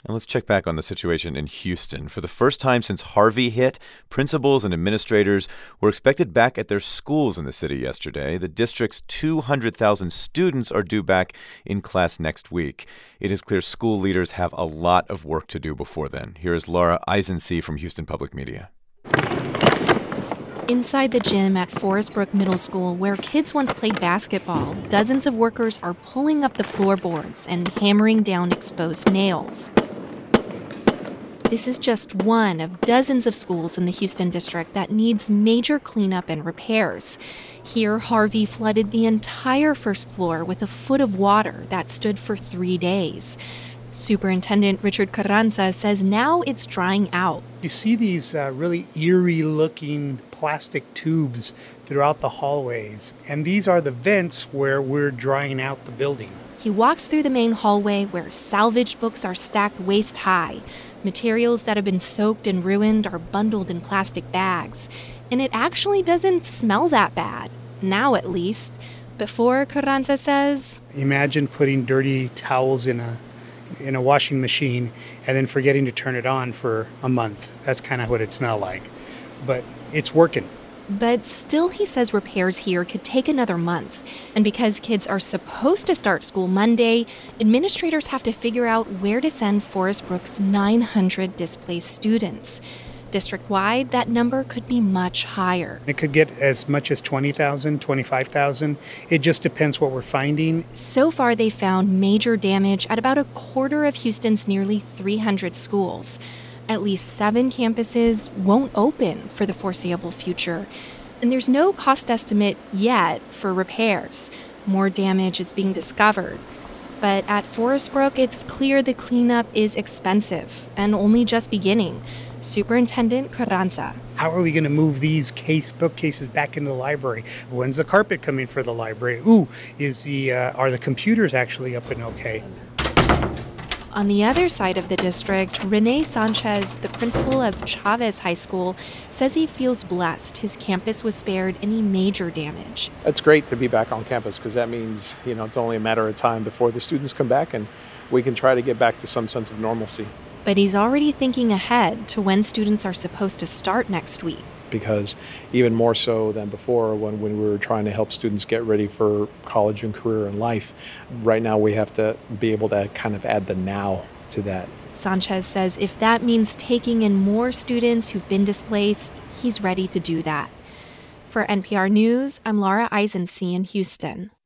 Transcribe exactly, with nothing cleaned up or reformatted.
And let's check back on the situation in Houston. For the first time since Harvey hit, principals and administrators were expected back at their schools in the city yesterday. The district's two hundred thousand students are due back in class next week. It is clear school leaders have a lot of work to do before then. Here is Laura Eisensee from Houston Public Media. Inside the gym at Forest Brook Middle School, where kids once played basketball, dozens of workers are pulling up the floorboards and hammering down exposed nails. This is just one of dozens of schools in the Houston district that needs major cleanup and repairs. Here, Harvey flooded the entire first floor with a foot of water that stood for three days. Superintendent Richard Carranza says now it's drying out. You see these uh, really eerie-looking plastic tubes throughout the hallways, and these are the vents where we're drying out the building. He walks through the main hallway where salvaged books are stacked waist-high. Materials that have been soaked and ruined are bundled in plastic bags. And it actually doesn't smell that bad, now at least. Before, Carranza says, imagine putting dirty towels in a in a washing machine and then forgetting to turn it on for a month. That's kind of what it smelled like. But it's working. But still, he says repairs here could take another month. And because kids are supposed to start school Monday, administrators have to figure out where to send Forest Brook's nine hundred displaced students. District-wide, that number could be much higher. It could get as much as twenty thousand, twenty-five thousand. It just depends what we're finding. So far, they found major damage at about a quarter of Houston's nearly three hundred schools. At least seven campuses won't open for the foreseeable future. And there's no cost estimate yet for repairs. More damage is being discovered. But at Forest Brook, it's clear the cleanup is expensive and only just beginning. Superintendent Carranza. How are we going to move these case bookcases back into the library? When's the carpet coming for the library? Ooh, is the uh, are the computers actually up and okay? On the other side of the district, Rene Sanchez, the principal of Chavez High School, says he feels blessed his campus was spared any major damage. It's great to be back on campus because that means, you know, it's only a matter of time before the students come back and we can try to get back to some sense of normalcy. But he's already thinking ahead to when students are supposed to start next week. Because even more so than before, when, when we were trying to help students get ready for college and career and life, right now we have to be able to kind of add the now to that. Sanchez says if that means taking in more students who've been displaced, he's ready to do that. For N P R News, I'm Laura Eisensee in Houston.